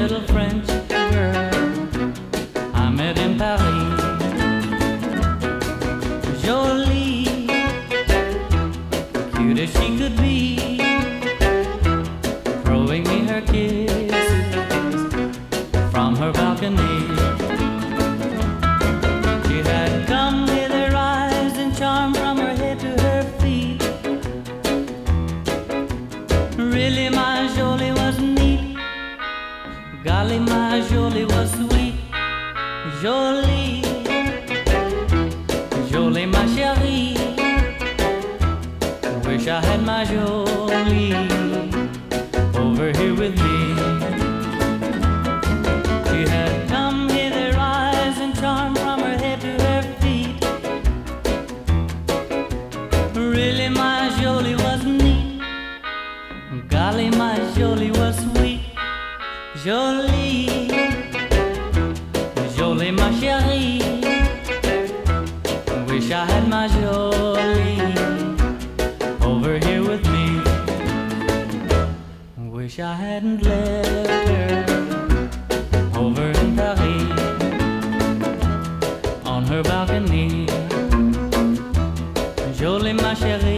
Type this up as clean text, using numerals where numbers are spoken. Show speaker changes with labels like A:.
A: little French girl I met in Paris. Jolie, cute as she could be, throwing me her kisses from her balcony. She had come with her eyes and charm from her head to her feet. Really, my Jolie was neat. Golly, my Jolie was sweet. Jolie, Jolie, ma chérie. Wish I had my Jolie over here with me. She had come with her eyes and charm from her head to her feet. Really, my Jolie was neat. Golly, my Jolie was sweet. Jolie, Jolie, ma chérie. Wish I had my Jolie over here with me. Wish I hadn't left her over in Paris on her balcony. Jolie, ma chérie.